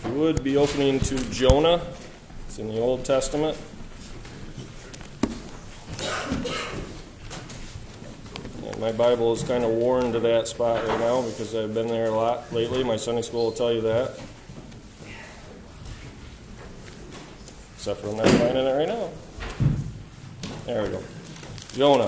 If you would be opening to Jonah, it's in the Old Testament. And my Bible is kind of worn to that spot right now because I've been there a lot lately. My Sunday school will tell you that. Except for I'm not finding it right now. There we go. Jonah.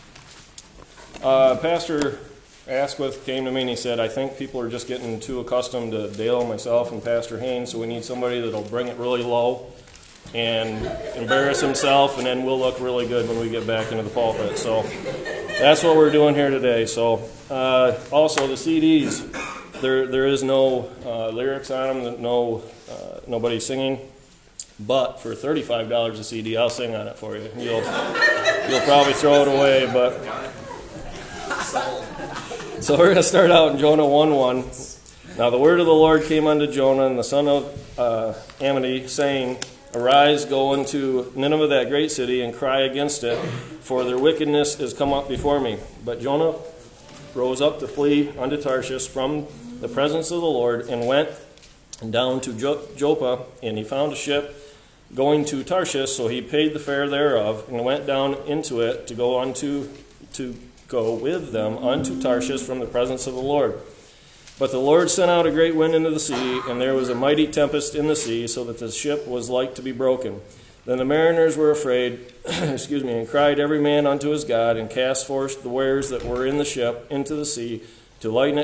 Pastor Asquith came to me and he said, I think people are just getting too accustomed to Dale, myself, and Pastor Haynes, so we need somebody that'll bring it really low and embarrass himself, and then we'll look really good when we get back into the pulpit. So that's what we're doing here today. So also the CDs, there is no lyrics on them, nobody singing. But for $35 a CD, I'll sing on it for you. You'll probably throw it away, but... So we're going to start out in Jonah 1:1. Now the word of the Lord came unto Jonah, and the son of Amittai, saying, Arise, go unto Nineveh, that great city, and cry against it, for their wickedness is come up before me. But Jonah rose up to flee unto Tarshish from the presence of the Lord, and went down to Joppa, and he found a ship going to Tarshish, so he paid the fare thereof, and went down into it to go with them unto Tarshish from the presence of the Lord. But the Lord sent out a great wind into the sea, and there was a mighty tempest in the sea, so that the ship was like to be broken. Then the mariners were afraid, and cried every man unto his God, and cast forth the wares that were in the ship into the sea to lighten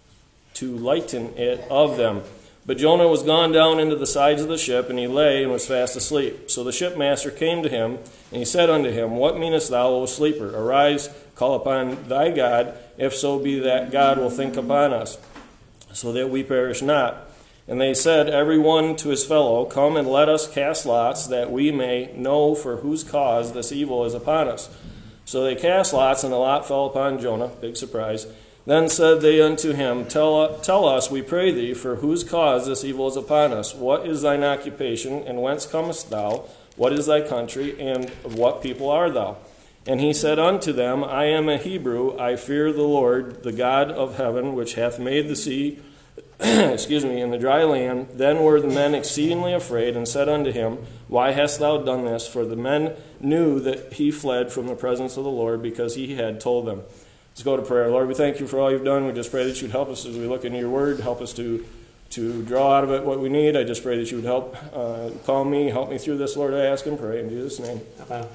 it of them. But Jonah was gone down into the sides of the ship, and he lay and was fast asleep. So the shipmaster came to him, and he said unto him, What meanest thou, O sleeper? Arise, call upon thy God, if so be that God will think upon us, so that we perish not. And they said, every one to his fellow, Come and let us cast lots, that we may know for whose cause this evil is upon us. So they cast lots, and the lot fell upon Jonah. Big surprise. Then said they unto him, Tell us, we pray thee, for whose cause this evil is upon us. What is thine occupation, and whence comest thou? What is thy country, and of what people art thou? And he said unto them, I am a Hebrew, I fear the Lord, the God of heaven, which hath made the sea, and the dry land. Then were the men exceedingly afraid, and said unto him, Why hast thou done this? For the men knew that he fled from the presence of the Lord, because he had told them. Let's go to prayer. Lord, we thank you for all you've done. We just pray that you'd help us as we look into your word. Help us to draw out of it what we need. I just pray that you would help help me through this, Lord, I ask and pray in Jesus' name. Amen.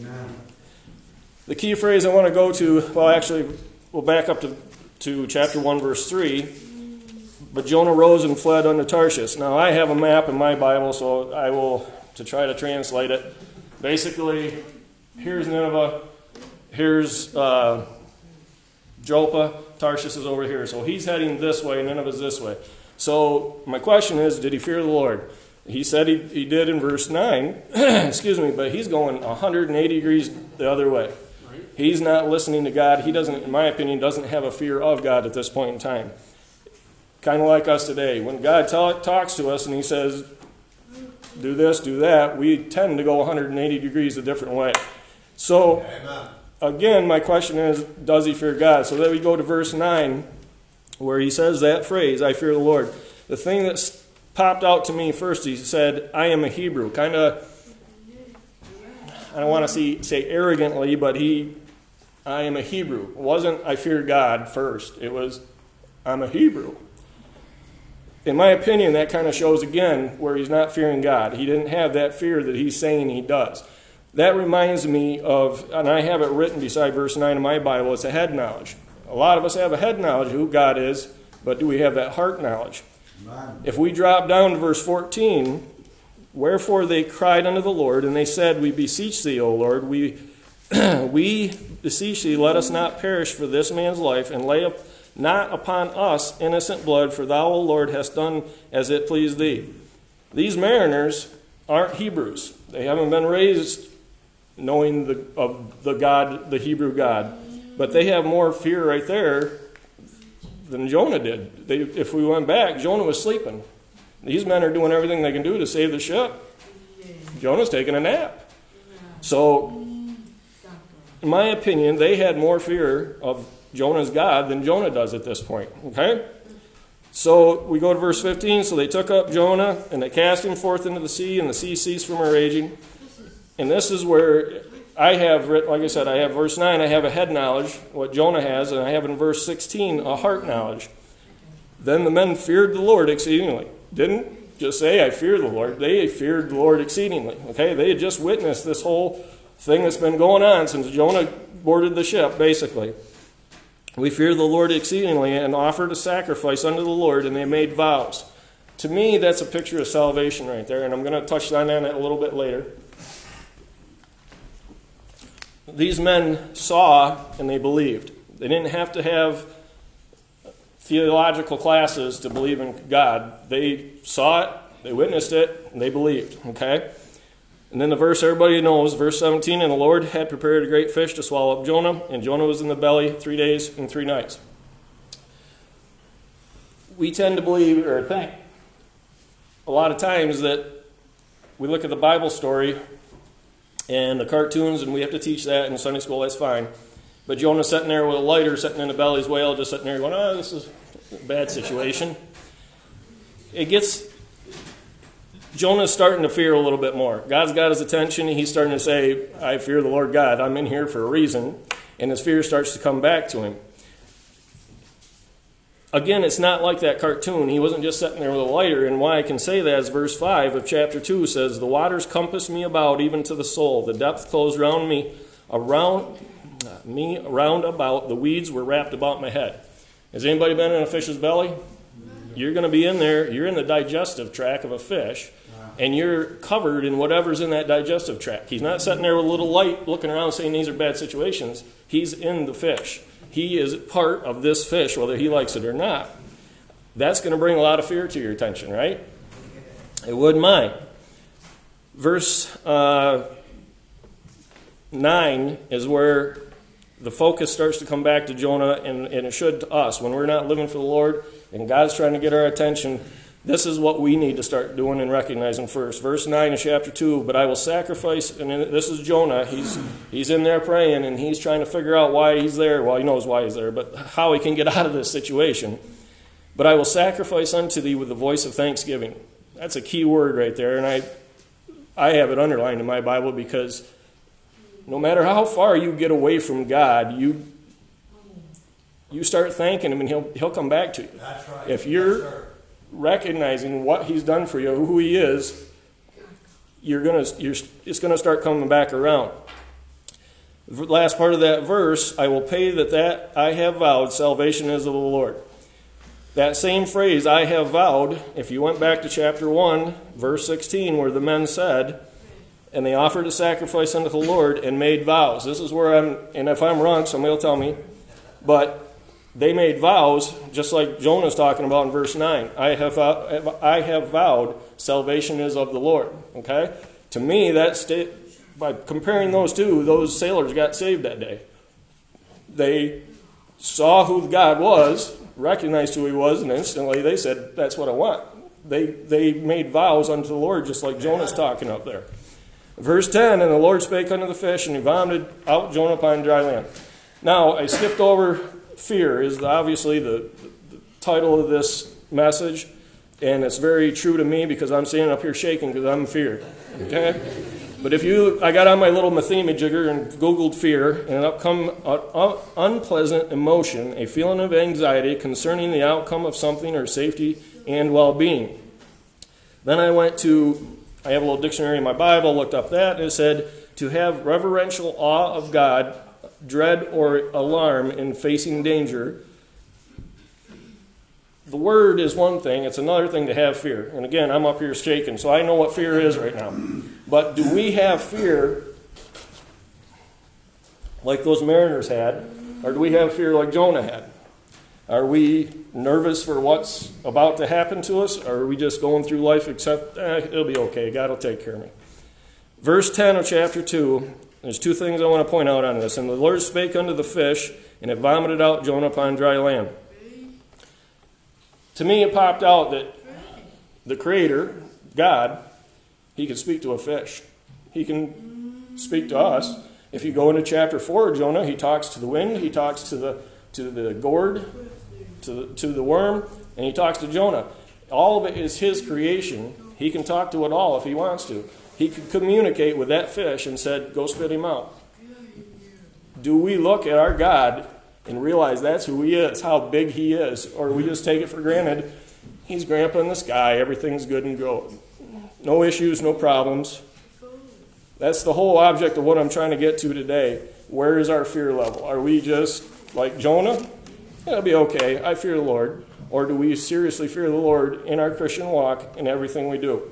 The key phrase I want to go to, we'll back up to chapter 1, verse 3. But Jonah rose and fled unto Tarshish. Now, I have a map in my Bible, so I will, to try to translate it. Basically, here's Nineveh, here's Joppa, Tarshish is over here. So he's heading this way, Nineveh's this way. So my question is, did he fear the Lord? He said he did in verse 9, but he's going 180 degrees the other way. Right. He's not listening to God. He doesn't, in my opinion, doesn't have a fear of God at this point in time. Kind of like us today. When God talks to us and he says, do this, do that, we tend to go 180 degrees a different way. So, again, my question is, does he fear God? So then we go to verse 9, where he says that phrase, I fear the Lord. The thing that popped out to me first, he said, I am a Hebrew. Kind of, I don't want to say arrogantly, but I am a Hebrew. It wasn't, I fear God first. It was, I'm a Hebrew. In my opinion, that kind of shows again where he's not fearing God. He didn't have that fear that he's saying he does. That reminds me of, and I have it written beside verse 9 of my Bible, it's a head knowledge. A lot of us have a head knowledge of who God is, but do we have that heart knowledge? Amen. If we drop down to verse 14, wherefore they cried unto the Lord, and they said, We beseech thee, O Lord, we beseech thee, let us not perish for this man's life, and lay up not upon us innocent blood, for thou, O Lord, hast done as it pleased thee. These mariners aren't Hebrews. They haven't been raised knowing of the God, the Hebrew God. But they have more fear right there than Jonah did. If we went back, Jonah was sleeping. These men are doing everything they can do to save the ship. Jonah's taking a nap. So, in my opinion, they had more fear of Jonah's God than Jonah does at this point. Okay? So we go to verse 15. So they took up Jonah, and they cast him forth into the sea, and the sea ceased from her raging. And this is where I have, like I said, I have verse 9, I have a head knowledge, what Jonah has, and I have in verse 16 a heart knowledge. Then the men feared the Lord exceedingly. Didn't just say, I fear the Lord. They feared the Lord exceedingly. Okay, they had just witnessed this whole thing that's been going on since Jonah boarded the ship, basically. We fear the Lord exceedingly and offered a sacrifice unto the Lord, and they made vows. To me, that's a picture of salvation right there, and I'm going to touch on that a little bit later. These men saw and they believed. They didn't have to have theological classes to believe in God. They saw it, they witnessed it, and they believed. Okay? And then the verse everybody knows, verse 17, and the Lord had prepared a great fish to swallow up Jonah, and Jonah was in the belly 3 days and 3 nights. We tend to believe or think a lot of times that we look at the Bible story and the cartoons, and we have to teach that in Sunday school, that's fine. But Jonah's sitting there with a lighter, sitting in the belly's whale, just sitting there going, oh, this is a bad situation. Jonah's starting to fear a little bit more. God's got his attention. He's starting to say, I fear the Lord God. I'm in here for a reason. And his fear starts to come back to him. Again, it's not like that cartoon. He wasn't just sitting there with a lighter. And why I can say that is verse 5 of chapter 2 says, the waters compassed me about, even to the soul. The depth closed round me, round about. The weeds were wrapped about my head. Has anybody been in a fish's belly? You're going to be in there. You're in the digestive tract of a fish. And you're covered in whatever's in that digestive tract. He's not sitting there with a little light looking around saying these are bad situations. He's in the fish. He is part of this fish, whether he likes it or not. That's going to bring a lot of fear to your attention, right? It would mine. Verse 9 is where the focus starts to come back to Jonah, and it should to us. When we're not living for the Lord and God's trying to get our attention, this is what we need to start doing and recognizing first. Verse 9 of chapter 2, but I will sacrifice, and this is Jonah. He's in there praying, and he's trying to figure out why he's there. Well, he knows why he's there, but how he can get out of this situation. But I will sacrifice unto thee with the voice of thanksgiving. That's a key word right there, and I have it underlined in my Bible because no matter how far you get away from God, you start thanking him, and he'll come back to you. That's right. If you're recognizing what he's done for you, who he is, it's going to start coming back around. The last part of that verse, I will pay that I have vowed, salvation is of the Lord. That same phrase, I have vowed, if you went back to chapter 1, verse 16, where the men said, and they offered a sacrifice unto the Lord and made vows. This is where and if I'm wrong, somebody will tell me, but they made vows, just like Jonah's talking about in verse 9. I have vowed, salvation is of the Lord. Okay? To me, by comparing those two, those sailors got saved that day. They saw who God was, recognized who he was, and instantly they said, that's what I want. They made vows unto the Lord, just like Jonah's talking up there. Verse 10, and the Lord spake unto the fish, and he vomited out Jonah upon dry land. Now, I skipped over fear is obviously the title of this message, and it's very true to me because I'm standing up here shaking because I'm feared. Okay? But I got on my little mathemajigger and Googled fear, and up come an unpleasant emotion, a feeling of anxiety concerning the outcome of something or safety and well-being. Then I have a little dictionary in my Bible, looked up that, and it said, to have reverential awe of God, dread or alarm in facing danger. The word is one thing. It's another thing to have fear. And again, I'm up here shaking, so I know what fear is right now. But do we have fear like those mariners had? Or do we have fear like Jonah had? Are we nervous for what's about to happen to us? Or are we just going through life except, it'll be okay. God will take care of me. Verse 10 of chapter 2. There's two things I want to point out on this. And the Lord spake unto the fish, and it vomited out Jonah upon dry land. To me, it popped out that the Creator, God, he can speak to a fish. He can speak to us. If you go into chapter 4 of Jonah, he talks to the wind, he talks to the gourd, to the worm. And he talks to Jonah. All of it is his creation. He can talk to it all if he wants to. He could communicate with that fish and said, go spit him out. Do we look at our God and realize that's who he is, how big he is? Or we just take it for granted, he's grandpa in the sky, everything's good and go. No issues, no problems. That's the whole object of what I'm trying to get to today. Where is our fear level? Are we just like Jonah? It'll be okay, I fear the Lord. Or do we seriously fear the Lord in our Christian walk in everything we do?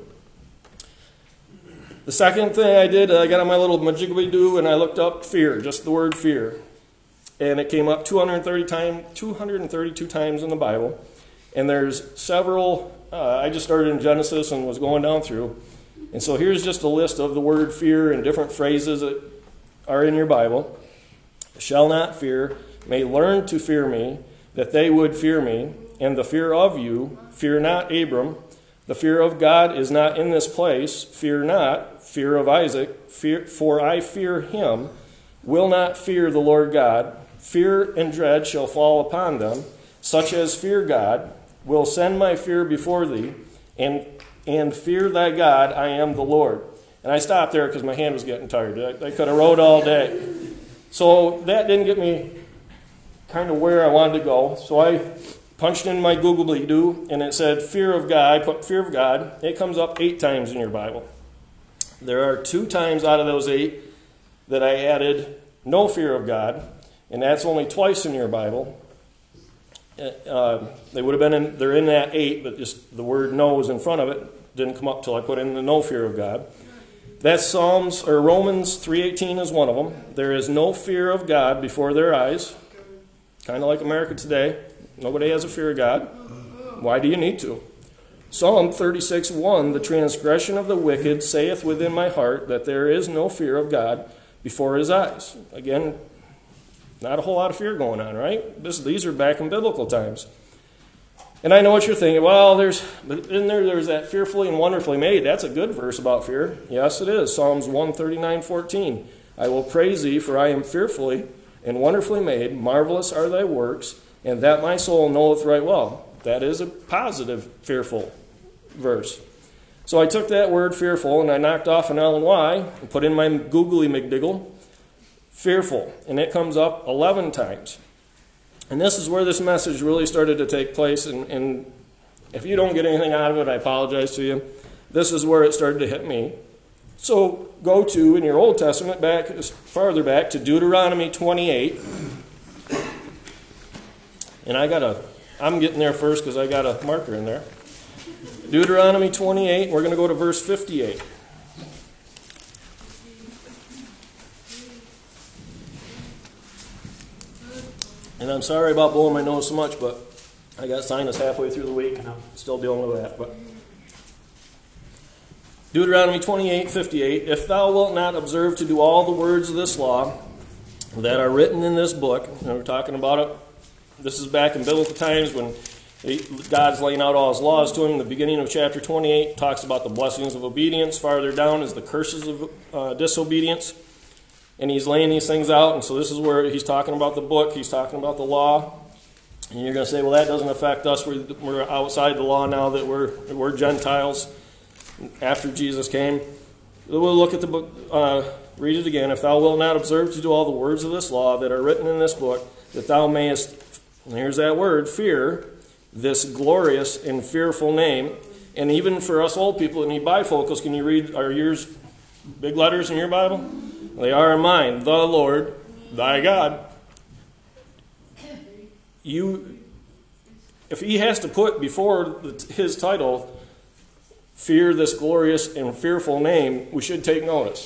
The second thing I did, I got on my little majigably-doo and I looked up fear, just the word fear. And it came up 232 times in the Bible. And there's several, I just started in Genesis and was going down through. And so here's just a list of the word fear and different phrases that are in your Bible. Shall not fear, may learn to fear me, that they would fear me, and the fear of you, fear not Abram. The fear of God is not in this place, fear not, fear of Isaac, for I fear him, will not fear the Lord God. Fear and dread shall fall upon them, such as fear God, will send my fear before thee, and fear thy God, I am the Lord. And I stopped there because my hand was getting tired. I could have wrote all day. So that didn't get me kind of where I wanted to go. So I punched in my Google-doo, and it said fear of God. I put fear of God. It comes up 8 times in your Bible. There are 2 times out of those 8 that I added no fear of God, and that's only twice in your Bible. They would have been they're in that 8, but just the word no is in front of it. Didn't come up till I put in the no fear of God. That's Romans 3:18 is one of them. There is no fear of God before their eyes. Kind of like America today. Nobody has a fear of God. Why do you need to? Psalm 36:1, the transgression of the wicked saith within my heart that there is no fear of God before his eyes. Again, not a whole lot of fear going on, right? These are back in biblical times. And I know what you're thinking. Well, there's that fearfully and wonderfully made. That's a good verse about fear. Yes, it is. Psalms 139:14. I will praise thee, for I am fearfully and wonderfully made. Marvelous are thy works, and that my soul knoweth right well. That is a positive, fearful verse. So I took that word fearful and I knocked off an L and Y and put in my googly McDiggle, fearful, and it comes up 11 times. And this is where this message really started to take place, and if you don't get anything out of it, I apologize to you. This is where it started to hit me. So go to, in your Old Testament, farther back to Deuteronomy 28. And I'm getting there first because I got a marker in there. Deuteronomy 28, we're going to go to verse 58. And I'm sorry about blowing my nose so much, but I got sinus halfway through the week and I'm still dealing with that. But Deuteronomy 28:58, if thou wilt not observe to do all the words of this law that are written in this book, and we're talking about it, this is back in biblical times when God's laying out all his laws to him. The beginning of chapter 28 talks about the blessings of obedience. Farther down is the curses of disobedience. And he's laying these things out. And so this is where he's talking about the book. He's talking about the law. And you're going to say, well, that doesn't affect us. We're outside the law now that we're Gentiles after Jesus came. We'll look at the book, read it again. If thou wilt not observe to do all the words of this law that are written in this book, that thou mayest, and here's that word, fear, this glorious and fearful name. And even for us old people that need bifocals, can you read, are yours big letters in your Bible? They are in mine. The Lord, thy God. If he has to put before his title, fear this glorious and fearful name, we should take notice.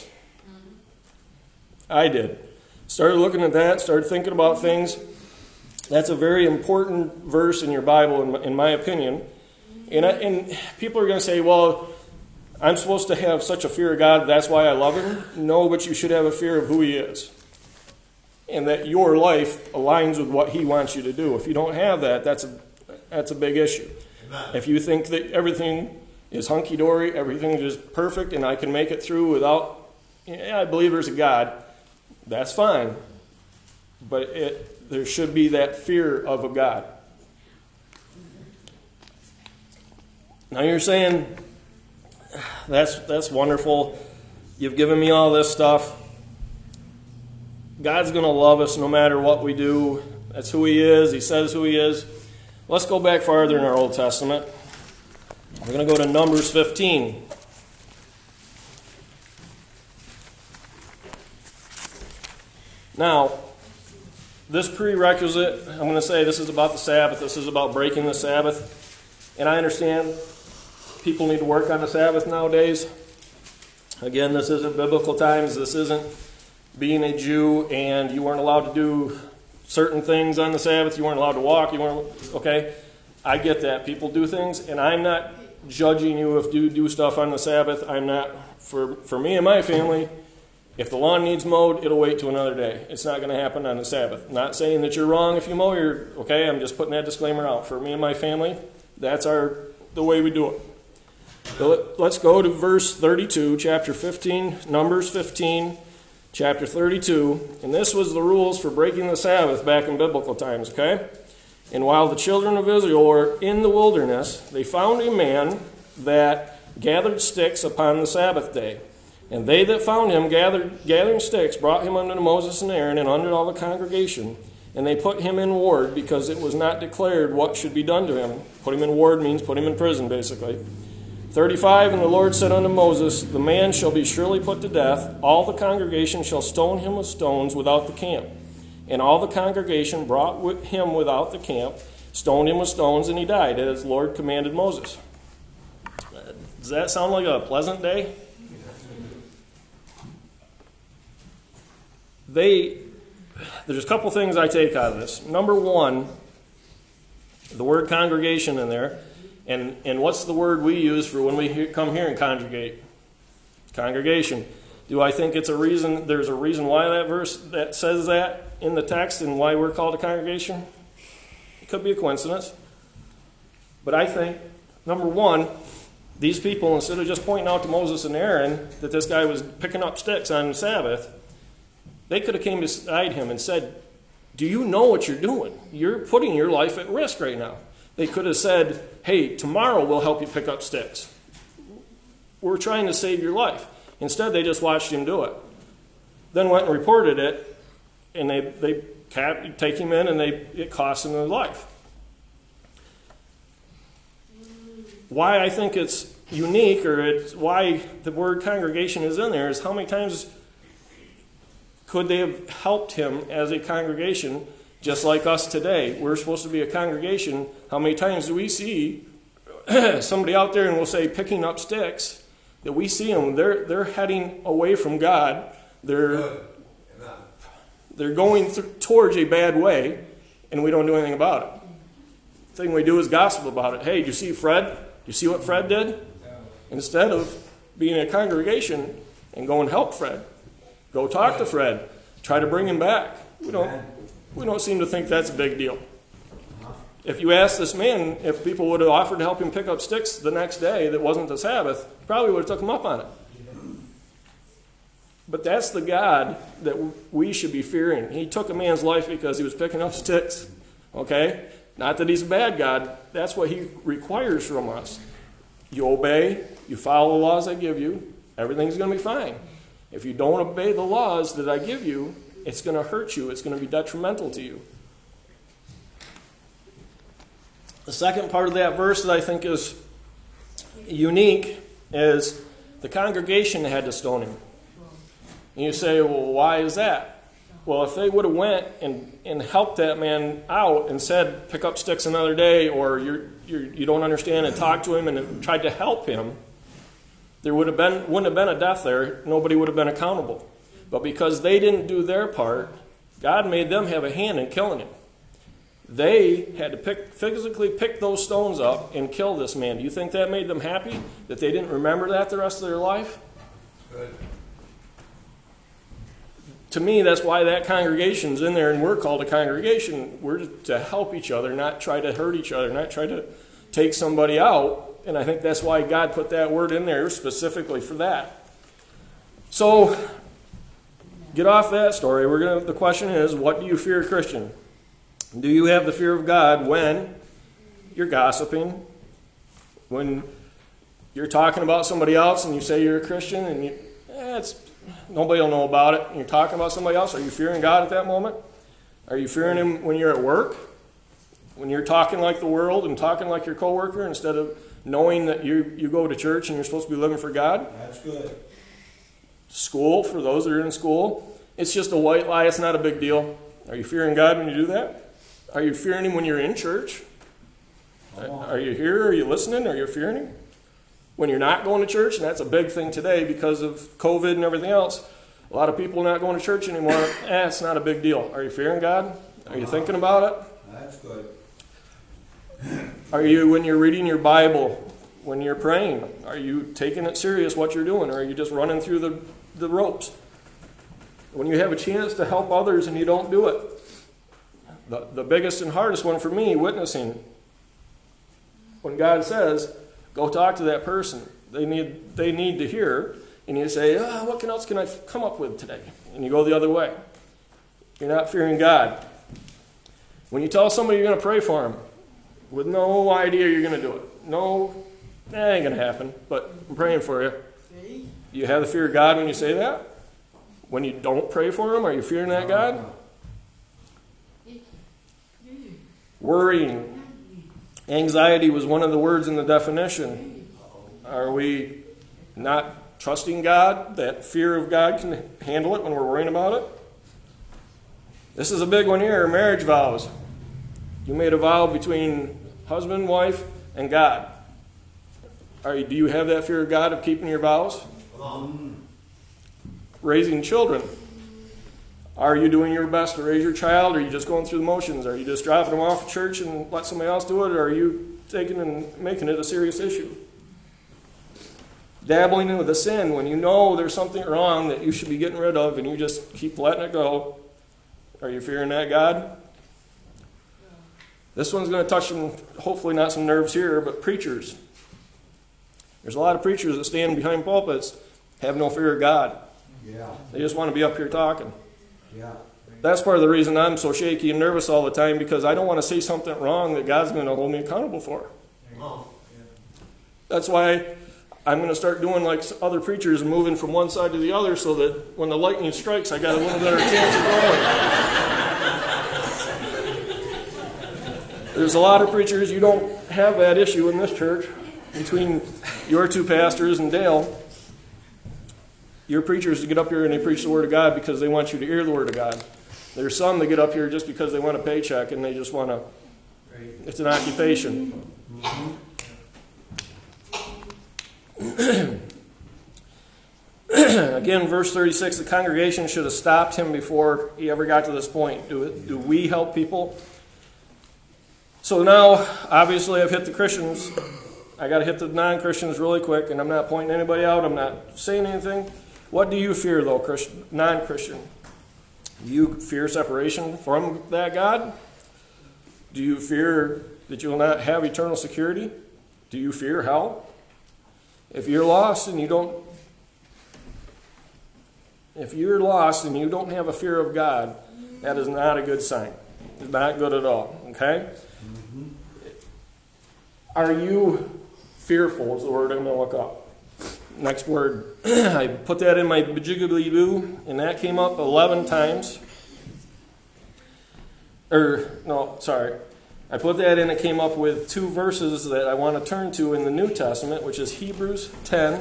I did. Started looking at that, started thinking about things. That's a very important verse in your Bible, in my opinion. And people are going to say, well, I'm supposed to have such a fear of God, that's why I love him. No, but you should have a fear of who he is. And that your life aligns with what he wants you to do. If you don't have that, that's a big issue. Amen. If you think that everything is hunky-dory, everything is perfect, and I can make it through without, I believe there's a God, that's fine. But there should be that fear of a God. Now you're saying, that's wonderful. You've given me all this stuff. God's going to love us no matter what we do. That's who He is. He says who He is. Let's go back farther in our Old Testament. We're going to go to Numbers 15. Now, this prerequisite, I'm going to say this is about the Sabbath. This is about breaking the Sabbath. And I understand people need to work on the Sabbath nowadays. Again, this isn't biblical times. This isn't being a Jew and you weren't allowed to do certain things on the Sabbath. You weren't allowed to walk. Okay? I get that. People do things, and I'm not judging you if you do stuff on the Sabbath. I'm not. For me and my family, if the lawn needs mowed, it'll wait till another day. It's not going to happen on the Sabbath. Not saying that you're wrong if you mow. Okay? I'm just putting that disclaimer out. For me and my family, that's the way we do it. So let's go to verse 32, chapter 15, Numbers 15, chapter 32. And this was the rules for breaking the Sabbath back in biblical times, okay? And while the children of Israel were in the wilderness, they found a man that gathered sticks upon the Sabbath day. And they that found him gathering sticks brought him unto Moses and Aaron and unto all the congregation. And they put him in ward because it was not declared what should be done to him. Put him in ward means put him in prison, basically. 35, and the Lord said unto Moses, the man shall be surely put to death. All the congregation shall stone him with stones without the camp. And all the congregation brought him without the camp, stoned him with stones, and he died, as the Lord commanded Moses. Does that sound like a pleasant day? There's a couple things I take out of this. Number one, the word congregation in there. And what's the word we use for when we come here and congregate? Congregation. Do I think there's a reason why that verse that says that in the text and why we're called a congregation? It could be a coincidence. But I think, number one, these people, instead of just pointing out to Moses and Aaron that this guy was picking up sticks on the Sabbath, they could have came beside him and said, do you know what you're doing? You're putting your life at risk right now. They could have said, hey, tomorrow we'll help you pick up sticks. We're trying to save your life. Instead, they just watched him do it. Then went and reported it, and they take him in, and it cost him their life. Why I think it's unique, or it's why the word congregation is in there, is how many times could they have helped him as a congregation? Just like us today, we're supposed to be a congregation. How many times do we see somebody out there and we'll say picking up sticks, that we see them, they're heading away from God. They're going towards a bad way, and we don't do anything about it. The thing we do is gossip about it. Hey, do you see Fred? Do you see what Fred did? Instead of being a congregation and go and help Fred. Go talk to Fred. Try to bring him back. We don't seem to think that's a big deal. If you ask this man if people would have offered to help him pick up sticks the next day that wasn't the Sabbath, probably would have took him up on it. But that's the God that we should be fearing. He took a man's life because he was picking up sticks. Okay? Not that he's a bad God. That's what he requires from us. You obey, you follow the laws I give you, everything's going to be fine. If you don't obey the laws that I give you, it's going to hurt you. It's going to be detrimental to you. The second part of that verse that I think is unique is the congregation had to stone him. And you say, well, why is that? Well, if they would have went and helped that man out and said, pick up sticks another day, or you don't understand, and talked to him and tried to help him, there wouldn't have been a death there. Nobody would have been accountable. But because they didn't do their part, God made them have a hand in killing him. They had to physically pick those stones up and kill this man. Do you think that made them happy? That they didn't remember that the rest of their life? Good. To me, that's why that congregation's in there, and we're called a congregation. We're to help each other, not try to hurt each other, not try to take somebody out. And I think that's why God put that word in there specifically for that. So, get off that story. The question is, what do you fear, Christian? Do you have the fear of God when you're gossiping, when you're talking about somebody else and you say you're a Christian and nobody will know about it, and you're talking about somebody else, are you fearing God at that moment? Are you fearing Him when you're at work? When you're talking like the world and talking like your coworker instead of knowing that you go to church and you're supposed to be living for God? That's good. School, for those that are in school, it's just a white lie. It's not a big deal. Are you fearing God when you do that? Are you fearing Him when you're in church? Are you here? Are you listening? Are you fearing Him? When you're not going to church, and that's a big thing today because of COVID and everything else, a lot of people are not going to church anymore. It's not a big deal. Are you fearing God? Are you thinking about it? That's good. Are you, when you're reading your Bible, when you're praying, are you taking it serious what you're doing, or are you just running through the ropes? When you have a chance to help others and you don't do it. The biggest and hardest one for me, witnessing. When God says, go talk to that person. They need to hear. And you say, what else can I come up with today? And you go the other way. You're not fearing God. When you tell somebody you're going to pray for them, with no idea you're going to do it. No, that ain't going to happen, but I'm praying for you. You have the fear of God when you say that? When you don't pray for them, are you fearing that God? Worrying. Anxiety was one of the words in the definition. Are we not trusting God? That fear of God can handle it when we're worrying about it? This is a big one here, marriage vows. You made a vow between husband, wife, and God. Do you have that fear of God of keeping your vows? Raising children. Are you doing your best to raise your child, or are you just going through the motions? Are you just dropping them off at church and let somebody else do it, or are you taking and making it a serious issue? Dabbling into the sin when you know there's something wrong that you should be getting rid of and you just keep letting it go. Are you fearing that God? This one's going to touch some, hopefully not some nerves here, but preachers. There's a lot of preachers that stand behind pulpits, have no fear of God. Yeah. They just want to be up here talking. Yeah. That's part of the reason I'm so shaky and nervous all the time, because I don't want to say something wrong that God's going to hold me accountable for. That's why I'm going to start doing like other preachers and moving from one side to the other so that when the lightning strikes, I got a little better chance of growing. There's a lot of preachers, you don't have that issue in this church between your two pastors and Dale. Your preachers get up here and they preach the Word of God because they want you to hear the Word of God. There's some that get up here just because they want a paycheck and they just want to, it's an occupation. Again, verse 36, the congregation should have stopped him before he ever got to this point. Do we help people? So now, obviously, I've hit the Christians. I got to hit the non-Christians really quick, and I'm not pointing anybody out. I'm not saying anything. What do you fear, though, non-Christian? Do you fear separation from that God? Do you fear that you will not have eternal security? Do you fear hell? If you're lost and you don't have a fear of God, that is not a good sign. It's not good at all. Okay? Mm-hmm. Are you fearful is the word I'm going to look up. Next word. I put that in my Bajigably-boo, and that came up 11 times. I put that in, it came up with two verses that I want to turn to in the New Testament, which is Hebrews 10.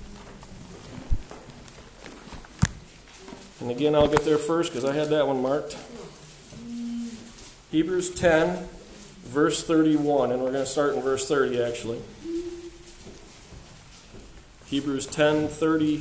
And again, I'll get there first because I had that one marked. Hebrews 10, verse 31, and we're going to start in verse 30 actually. Hebrews 10:30.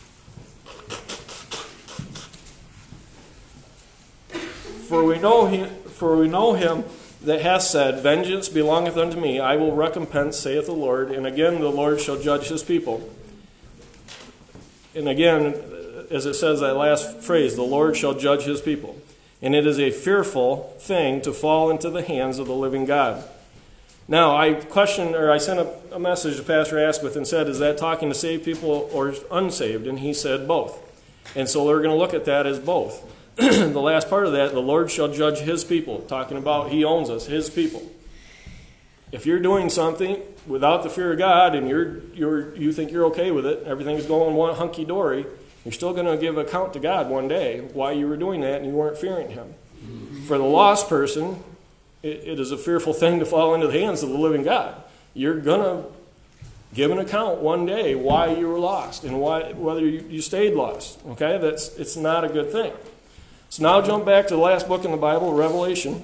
For we know him that hath said, Vengeance belongeth unto me, I will recompense, saith the Lord. And again, the Lord shall judge his people. And again, as it says that last phrase, the Lord shall judge his people. And it is a fearful thing to fall into the hands of the living God. Now, I sent a message to Pastor Asquith and said, is that talking to saved people or unsaved? And he said both. And so we're going to look at that as both. The last part of that, the Lord shall judge his people, talking about he owns us, his people. If you're doing something without the fear of God, and you think you're okay with it, everything's going one hunky-dory, you're still going to give account to God one day why you were doing that and you weren't fearing him. For the lost person, it is a fearful thing to fall into the hands of the living God. You're going to give an account one day why you were lost and whether you stayed lost. Okay, it's not a good thing. So now jump back to the last book in the Bible, Revelation.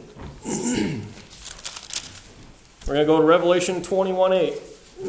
We're going to go to Revelation 21:8.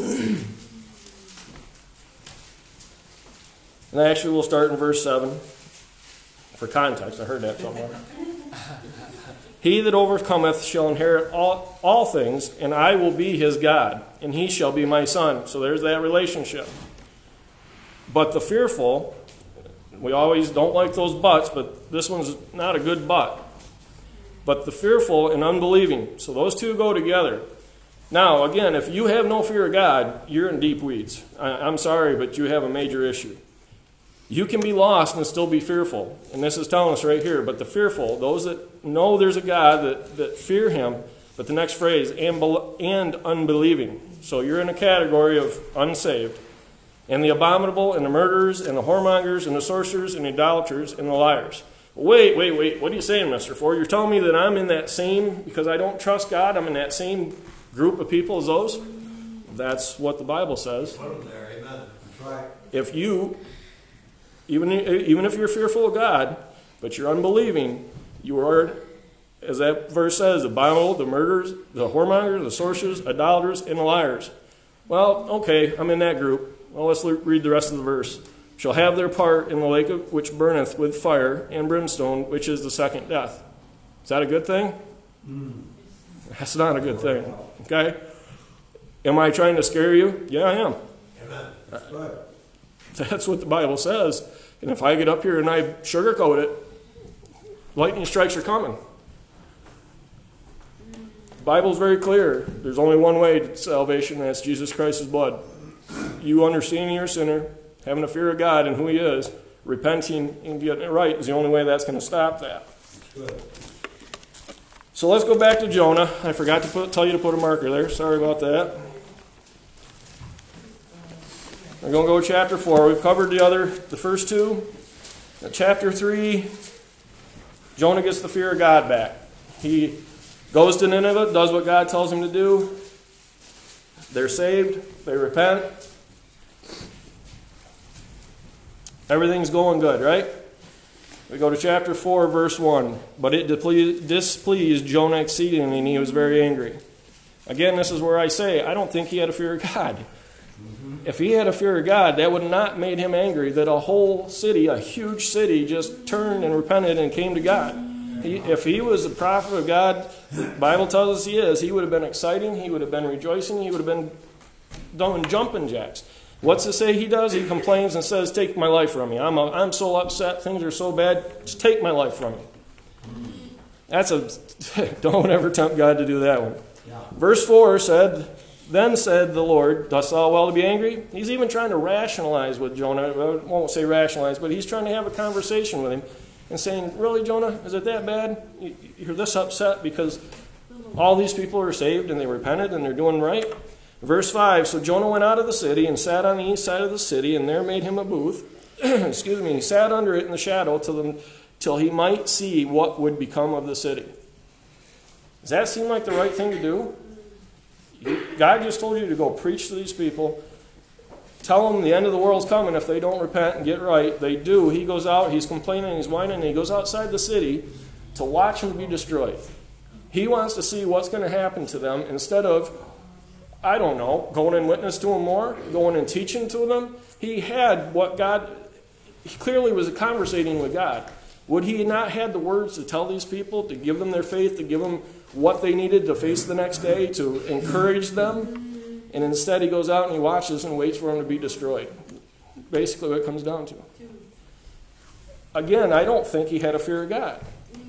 And actually we'll start in verse 7. For context, I heard that somewhere. He that overcometh shall inherit all things, and I will be his God, and he shall be my son. So there's that relationship. But the fearful, we always don't like those buts, but this one's not a good but. But the fearful and unbelieving. So those two go together. Now, again, if you have no fear of God, you're in deep weeds. I'm sorry, but you have a major issue. You can be lost and still be fearful. And this is telling us right here. But the fearful, those that know there's a God, that fear him. But the next phrase, and unbelieving. So you're in a category of unsaved. And the abominable, and the murderers, and the whoremongers, and the sorcerers, and the idolaters, and the liars. Wait. What are you saying, Mr. Ford? You're telling me that I'm in that same, because I don't trust God, I'm in that same group of people as those? That's what the Bible says. Amen. That's right. If you, even if you're fearful of God, but you're unbelieving, you are, as that verse says, the abominable, the murderers, the whoremongers, the sorcerers, idolaters, and the liars. Well, okay, I'm in that group. Well, let's read the rest of the verse. Shall have their part in the lake which burneth with fire and brimstone, which is the second death. Is that a good thing? That's not a good thing. Okay? Am I trying to scare you? Yeah, I am. Amen. That's what the Bible says. And if I get up here and I sugarcoat it, lightning strikes are coming. The Bible's very clear. There's only one way to salvation, and that's Jesus Christ's blood. You understanding you're a sinner, having a fear of God and who he is, repenting and getting it right is the only way that's going to stop that. Good. So let's go back to Jonah. I forgot to tell you to put a marker there. Sorry about that. We're going to go to chapter 4. We've covered the first two. In chapter 3, Jonah gets the fear of God back. He goes to Nineveh, does what God tells him to do. They're saved. They repent. Everything's going good, right? We go to chapter 4, verse 1. But it displeased Jonah exceedingly, and he was very angry. Again, this is where I say, I don't think he had a fear of God. If he had a fear of God, that would not made him angry that a whole city, a huge city, just turned and repented and came to God. If he was a prophet of God, the Bible tells us he is, he would have been exciting, he would have been rejoicing, he would have been doing jumping jacks. What's it say he does? He complains and says, take my life from me. I'm so upset, things are so bad, just take my life from me. Don't ever tempt God to do that one. Yeah. Verse 4 said, then said the Lord, dost thou well to be angry? He's even trying to rationalize with Jonah. I won't say rationalize, but he's trying to have a conversation with him and saying, really, Jonah, is it that bad? You're this upset because all these people are saved and they repented and they're doing right? Verse 5, so Jonah went out of the city and sat on the east side of the city, and there made him a booth. He sat under it in the shadow till he might see what would become of the city. Does that seem like the right thing to do? God just told you to go preach to these people. Tell them the end of the world's coming if they don't repent and get right. They do. He goes out, he's complaining, he's whining, and he goes outside the city to watch them be destroyed. He wants to see what's going to happen to them instead of, I don't know, going and witness to them more, going and teaching to them. He clearly was conversating with God. Would he not had the words to tell these people, to give them their faith, to give them what they needed to face the next day, to encourage them? And instead he goes out and he watches and waits for them to be destroyed. Basically what it comes down to. Again, I don't think he had a fear of God.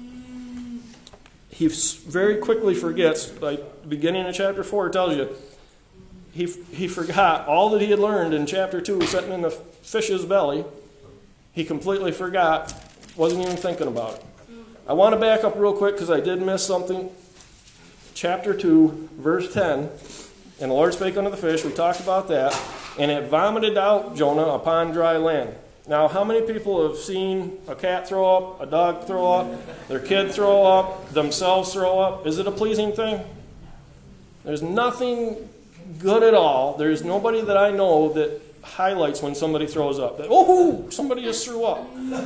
He very quickly forgets, like the beginning of chapter 4 tells you, he forgot all that he had learned in chapter 2, sitting in the fish's belly. He completely forgot, wasn't even thinking about it. I want to back up real quick because I did miss something. Chapter 2, verse 10. And the Lord spake unto the fish, we talked about that, and it vomited out Jonah upon dry land. Now, how many people have seen a cat throw up, a dog throw up, their kid throw up, themselves throw up? Is it a pleasing thing? There's nothing good at all. There's nobody that I know that highlights when somebody throws up. That, oh, somebody just threw up.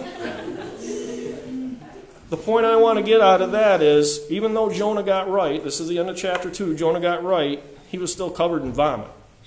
The point I want to get out of that is, even though Jonah got right, this is the end of chapter 2, Jonah got right, he was still covered in vomit.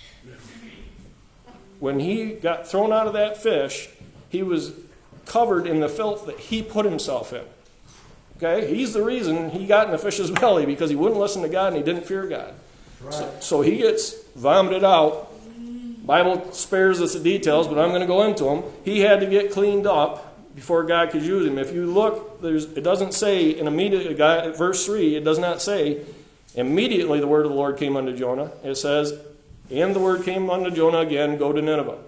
When he got thrown out of that fish, he was covered in the filth that he put himself in. Okay? He's the reason he got in the fish's belly, because he wouldn't listen to God and he didn't fear God. Right. So he gets vomited out. Bible spares us the details, but I'm going to go into them. He had to get cleaned up before God could use him. If you look, it doesn't say in immediately, verse 3, it does not say, immediately the word of the Lord came unto Jonah. It says, and the word came unto Jonah again, go to Nineveh.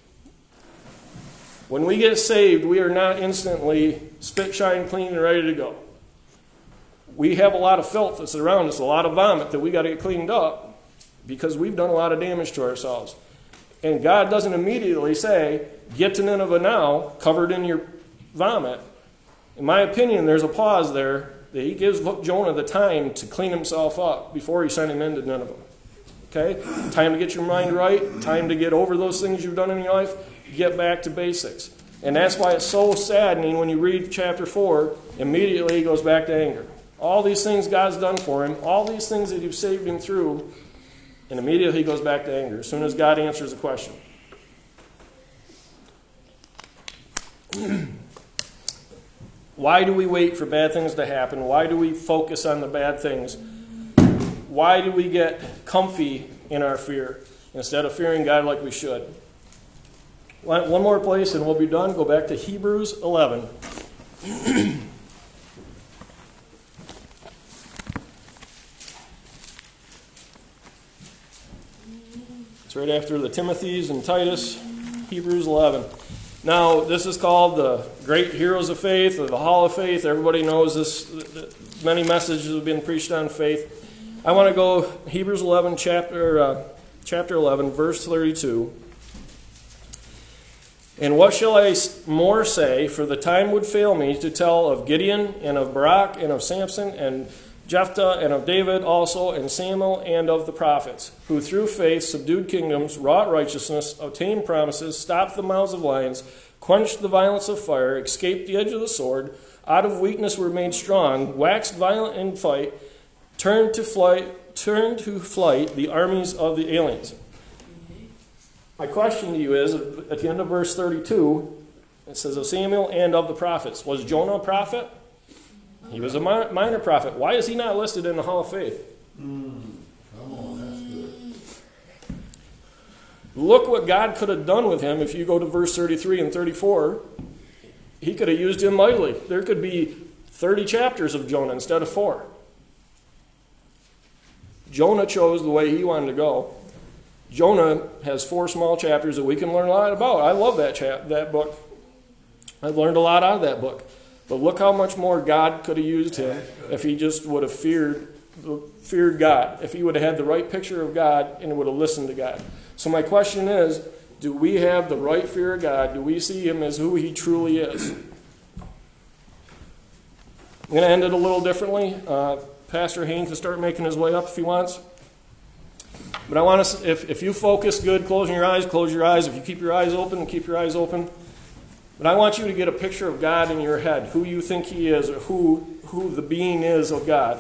When we get saved, we are not instantly spit, shine, clean, and ready to go. We have a lot of filth that's around us, a lot of vomit that we got to get cleaned up because we've done a lot of damage to ourselves. And God doesn't immediately say, get to Nineveh now, covered in your vomit. In my opinion, there's a pause there that he gives Jonah the time to clean himself up before he sent him into Nineveh. Okay? Time to get your mind right, time to get over those things you've done in your life, get back to basics. And that's why it's so saddening when you read chapter 4, immediately he goes back to anger. All these things God's done for him, all these things that you've saved him through, and immediately he goes back to anger as soon as God answers the question. Why do we wait for bad things to happen? Why do we focus on the bad things? Why do we get comfy in our fear instead of fearing God like we should? One more place and we'll be done. Go back to Hebrews 11. It's right after the Timothys and Titus, Hebrews 11. Now, this is called the Great Heroes of Faith, or the Hall of Faith. Everybody knows this. Many messages have been preached on faith. I want to go Hebrews 11, chapter 11, verse 32. And what shall I more say? For the time would fail me to tell of Gideon, and of Barak, and of Samson, and Jephthah, and of David also, and Samuel, and of the prophets, who through faith subdued kingdoms, wrought righteousness, obtained promises, stopped the mouths of lions, quenched the violence of fire, escaped the edge of the sword, out of weakness were made strong, waxed violent in fight, turned to flight the armies of the aliens. My question to you is, at the end of verse 32, it says of Samuel and of the prophets. Was Jonah a prophet? He was a minor prophet. Why is he not listed in the Hall of Faith? Come on, that's good. Look what God could have done with him if you go to verse 33 and 34. He could have used him mightily. There could be 30 chapters of Jonah instead of 4. Jonah chose the way he wanted to go. Jonah has 4 small chapters that we can learn a lot about. I love that book. I've learned a lot out of that book. But look how much more God could have used him if he just would have feared God, if he would have had the right picture of God and would have listened to God. So my question is, do we have the right fear of God? Do we see him as who he truly is? I'm going to end it a little differently. Pastor Haynes can start making his way up if he wants. But I want us, if you focus good, close your eyes. If you keep your eyes open, keep your eyes open. But I want you to get a picture of God in your head, who you think he is, or who the being is of God.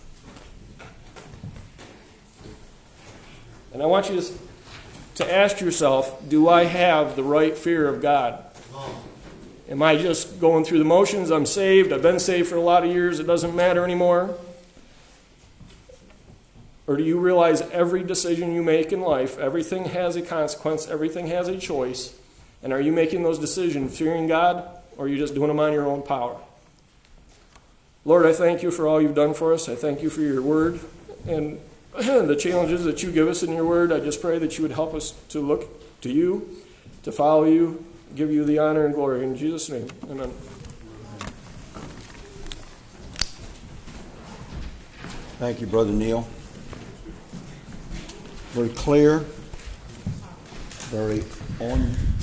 And I want you to ask yourself, do I have the right fear of God? Am I just going through the motions? I'm saved. I've been saved for a lot of years. It doesn't matter anymore. Or do you realize every decision you make in life, everything has a consequence, everything has a choice? And are you making those decisions fearing God, or are you just doing them on your own power? Lord, I thank you for all you've done for us. I thank you for your word and the challenges that you give us in your word. I just pray that you would help us to look to you, to follow you, give you the honor and glory. In Jesus' name, amen. Thank you, Brother Neil. very clear, very on